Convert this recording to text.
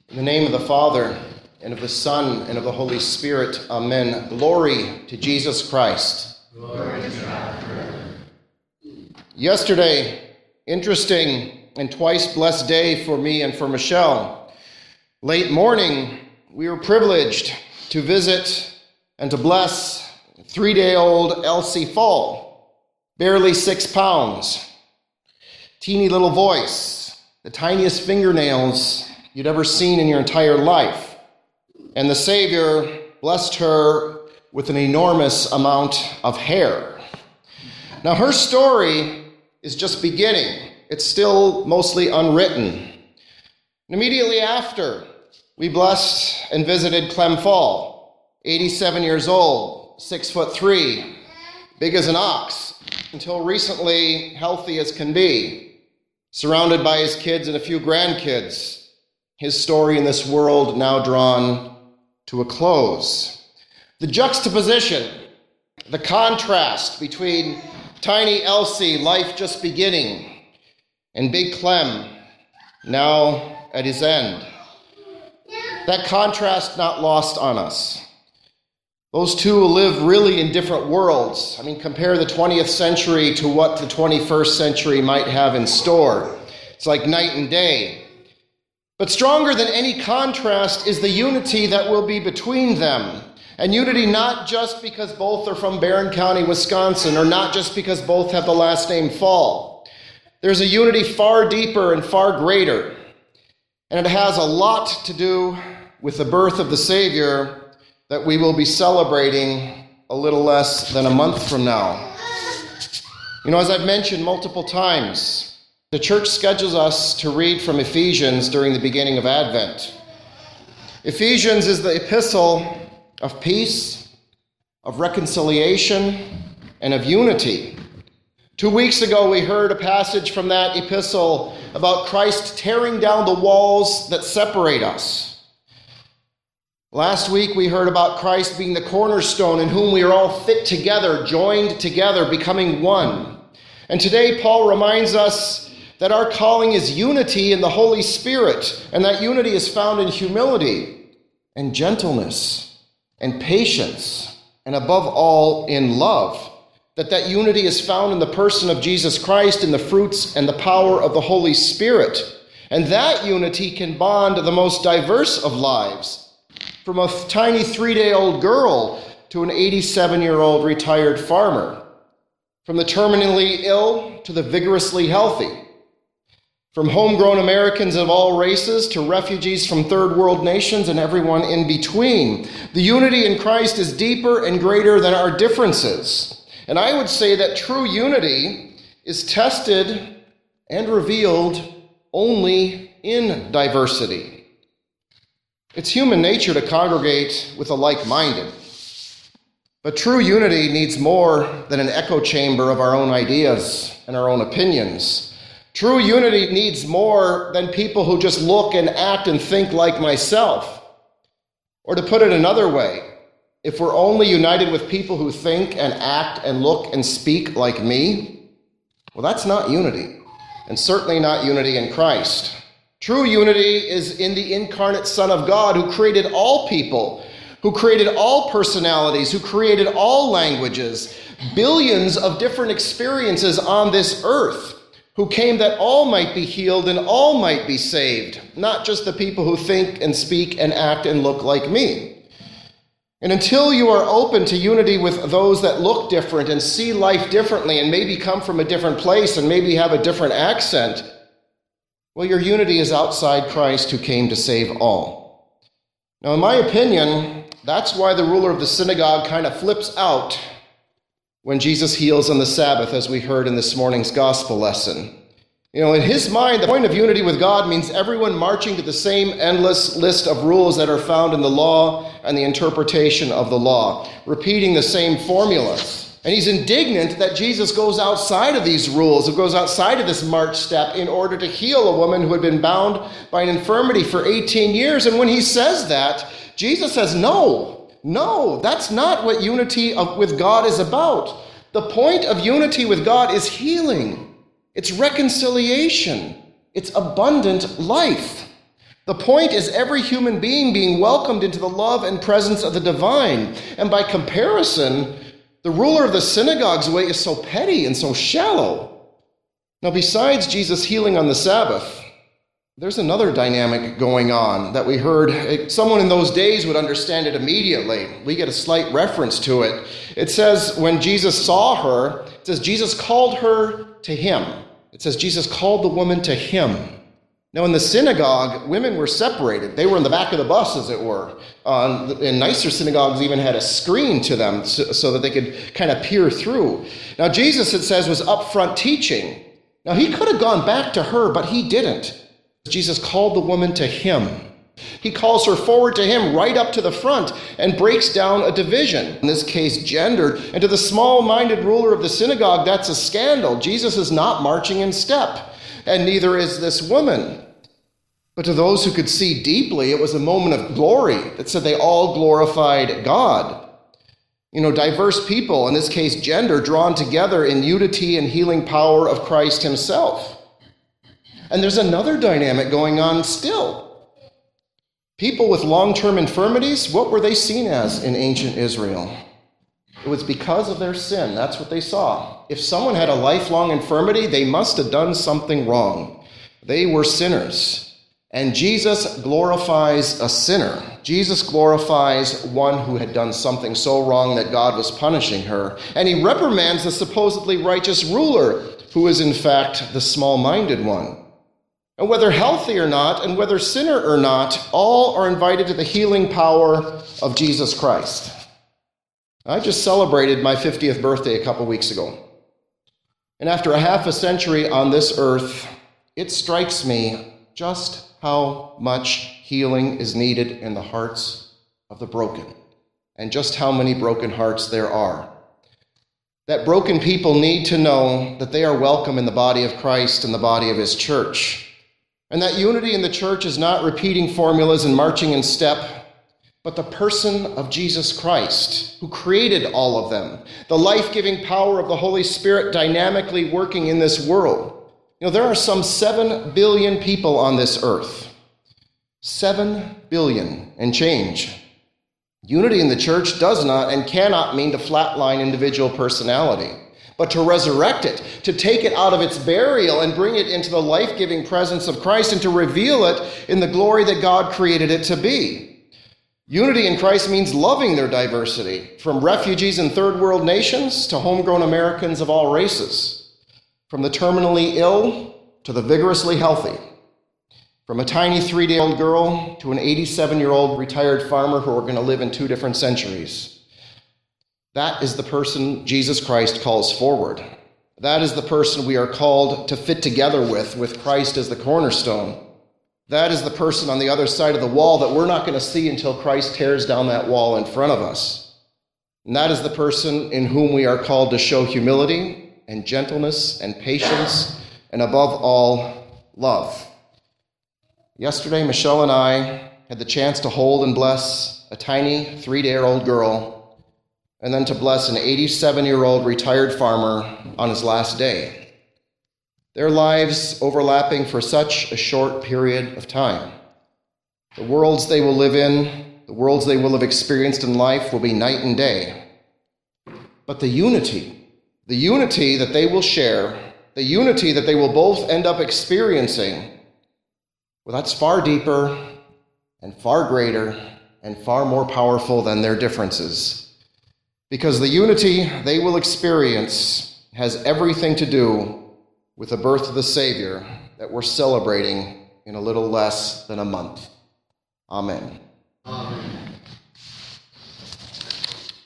In the name of the Father, and of the Son, and of the Holy Spirit, amen. Glory to Jesus Christ. Glory to God forever. Yesterday, interesting and twice blessed day for me and for Michelle. Late morning, we were privileged to visit and to bless 3-day-old Elsie Fall, barely 6 pounds, teeny little voice, the tiniest fingernails you'd ever seen in your entire life. And the Savior blessed her with an enormous amount of hair. Now, her story is just beginning. It's still mostly unwritten. And immediately after, we blessed and visited Clem Fall, 87 years old, 6'3", big as an ox, until recently healthy as can be, surrounded by his kids and a few grandkids. His story in this world now drawn to a close. The juxtaposition, the contrast between tiny Elsie, life just beginning, and big Clem, now at his end. That contrast not lost on us. Those two live really in different worlds. I mean, compare the 20th century to what the 21st century might have in store. It's like night and day. But stronger than any contrast is the unity that will be between them. And unity not just because both are from Barron County, Wisconsin, or not just because both have the last name Fall. There's a unity far deeper and far greater. And it has a lot to do with the birth of the Savior that we will be celebrating a little less than a month from now. You know, as I've mentioned multiple times, the church schedules us to read from Ephesians during the beginning of Advent. Ephesians is the epistle of peace, of reconciliation, and of unity. 2 weeks ago, we heard a passage from that epistle about Christ tearing down the walls that separate us. Last week, we heard about Christ being the cornerstone in whom we are all fit together, joined together, becoming one. And today, Paul reminds us that our calling is unity in the Holy Spirit, and that unity is found in humility and gentleness and patience, and above all, in love. That unity is found in the person of Jesus Christ, in the fruits and the power of the Holy Spirit. And that unity can bond the most diverse of lives, from a tiny 3-day-old girl to an 87-year-old retired farmer, from the terminally ill to the vigorously healthy, from homegrown Americans of all races to refugees from third world nations and everyone in between. The unity in Christ is deeper and greater than our differences. And I would say that true unity is tested and revealed only in diversity. It's human nature to congregate with the like-minded. But true unity needs more than an echo chamber of our own ideas and our own opinions. True unity needs more than people who just look and act and think like myself. Or to put it another way, if we're only united with people who think and act and look and speak like me, well, that's not unity, and certainly not unity in Christ. True unity is in the incarnate Son of God, who created all people, who created all personalities, who created all languages, billions of different experiences on this earth, who came that all might be healed and all might be saved, not just the people who think and speak and act and look like me. And until you are open to unity with those that look different and see life differently and maybe come from a different place and maybe have a different accent, well, your unity is outside Christ, who came to save all. Now, in my opinion, that's why the ruler of the synagogue kind of flips out when Jesus heals on the Sabbath, as we heard in this morning's gospel lesson. You know, in his mind, the point of unity with God means everyone marching to the same endless list of rules that are found in the law and the interpretation of the law, repeating the same formulas. And he's indignant that Jesus goes outside of these rules, goes outside of this march step in order to heal a woman who had been bound by an infirmity for 18 years. And when he says that, Jesus says, no, that's not what unity with God is about. The point of unity with God is healing. It's reconciliation. It's abundant life. The point is every human being being welcomed into the love and presence of the divine. And by comparison, the ruler of the synagogue's way is so petty and so shallow. Now, besides Jesus healing on the Sabbath, there's another dynamic going on that we heard. Someone in those days would understand it immediately. We get a slight reference to it. It says when Jesus saw her, it says Jesus called her to him. It says Jesus called the woman to him. Now, in the synagogue, women were separated. They were in the back of the bus, as it were. And nicer synagogues even had a screen to them so that they could kind of peer through. Now, Jesus, it says, was up front teaching. Now, he could have gone back to her, but he didn't. Jesus called the woman to him. He calls her forward to him, right up to the front, and breaks down a division, in this case gender. And to the small-minded ruler of the synagogue, that's a scandal. Jesus is not marching in step, and neither is this woman. But to those who could see deeply, it was a moment of glory. It said they all glorified God. Diverse people, in this case gender, drawn together in unity and healing power of Christ himself. And there's another dynamic going on still. People with long-term infirmities, what were they seen as in ancient Israel? It was because of their sin. That's what they saw. If someone had a lifelong infirmity, they must have done something wrong. They were sinners. And Jesus glorifies a sinner. Jesus glorifies one who had done something so wrong that God was punishing her. And he reprimands the supposedly righteous ruler, who is in fact the small-minded one. And whether healthy or not, and whether sinner or not, all are invited to the healing power of Jesus Christ. I just celebrated my 50th birthday a couple weeks ago. And after a half a century on this earth, it strikes me just how much healing is needed in the hearts of the broken, and just how many broken hearts there are. That broken people need to know that they are welcome in the body of Christ and the body of his church. And that unity in the church is not repeating formulas and marching in step, but the person of Jesus Christ, who created all of them, the life-giving power of the Holy Spirit dynamically working in this world. There are some 7 billion people on this earth. 7 billion and change. Unity in the church does not and cannot mean to flatline individual personality, but to resurrect it, to take it out of its burial and bring it into the life-giving presence of Christ and to reveal it in the glory that God created it to be. Unity in Christ means loving their diversity, from refugees in third world nations to homegrown Americans of all races, from the terminally ill to the vigorously healthy, from a tiny 3-day-old girl to an 87-year-old retired farmer who are going to live in 2 different centuries. That is the person Jesus Christ calls forward. That is the person we are called to fit together with Christ as the cornerstone. That is the person on the other side of the wall that we're not going to see until Christ tears down that wall in front of us. And that is the person in whom we are called to show humility and gentleness and patience, and above all, love. Yesterday, Michelle and I had the chance to hold and bless a tiny 3-day-old girl, and then to bless an 87-year-old retired farmer on his last day. Their lives overlapping for such a short period of time. The worlds they will live in, the worlds they will have experienced in life will be night and day. But the unity that they will share, the unity that they will both end up experiencing, well, that's far deeper and far greater and far more powerful than their differences. Because the unity they will experience has everything to do with the birth of the Savior that we're celebrating in a little less than a month. Amen.